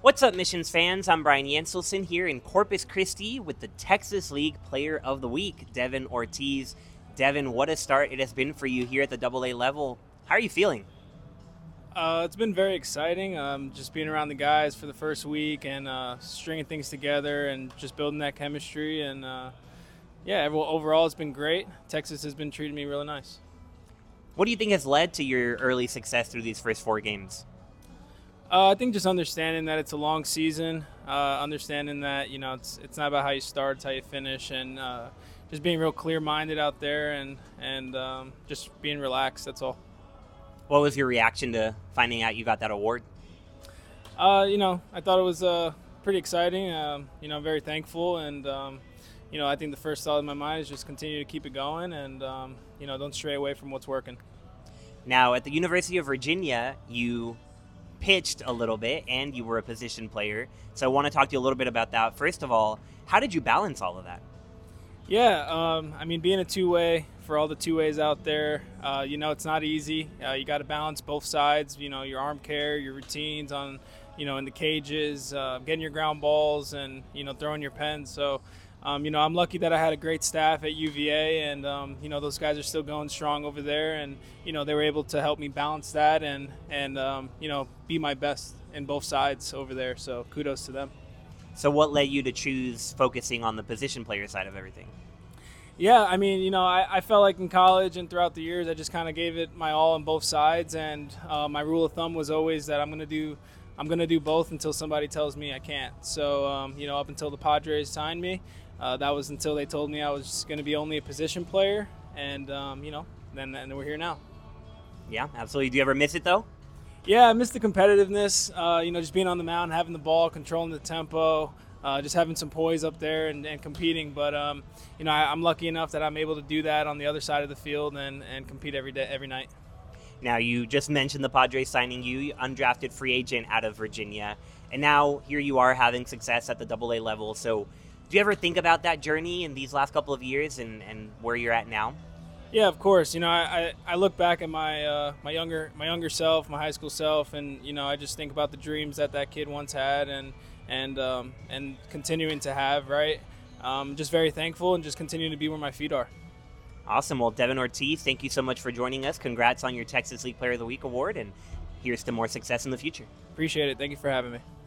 What's up, Missions fans? I'm Brian Yanselson here in Corpus Christi with the Texas League Player of the Week, Devin Ortiz. Devin, what a start it has been for you here at the AA level. How are you feeling? It's been very exciting. Just being around the guys for the first week and stringing things together and just building that chemistry. And overall, it's been great. Texas has been treating me really nice. What do you think has led to your early success through these first 4 games? I think just understanding that it's a long season, understanding that it's not about how you start, it's how you finish, and just being real clear-minded out there and just being relaxed. That's all. What was your reaction to finding out you got that award? I thought it was pretty exciting. Very thankful, and I think the first thought in my mind is just continue to keep it going, and don't stray away from what's working. Now, at the University of Virginia, you pitched a little bit and you were a position player. So I want to talk to you a little bit about that. First of all, how did you balance all of that? Yeah, being a two-way, for all the two-ways out there, it's not easy. You got to balance both sides, your arm care, your routines on, in the cages, getting your ground balls and, throwing your pens. So, I'm lucky that I had a great staff at UVA and, those guys are still going strong over there and, they were able to help me balance that and be my best in both sides over there. So kudos to them. So what led you to choose focusing on the position player side of everything? Yeah, I felt like in college and throughout the years, I just kind of gave it my all on both sides. And my rule of thumb was always that I'm gonna do both until somebody tells me I can't. So up until the Padres signed me, that was until they told me I was going to be only a position player. And then we're here now. Yeah, absolutely. Do you ever miss it though? Yeah, I miss the competitiveness. Just being on the mound, having the ball, controlling the tempo, just having some poise up there and competing. But I'm lucky enough that I'm able to do that on the other side of the field and compete every day, every night. Now, you just mentioned the Padres signing you, undrafted free agent out of Virginia, and now here you are having success at the AA level. So, do you ever think about that journey in these last couple of years and where you're at now? Yeah, of course. I look back at my younger self, my high school self, and I just think about the dreams that kid once had and continuing to have. Right, just very thankful and just continuing to be where my feet are. Awesome. Well, Devin Ortiz, thank you so much for joining us. Congrats on your Texas League Player of the Week award, and here's to more success in the future. Appreciate it. Thank you for having me.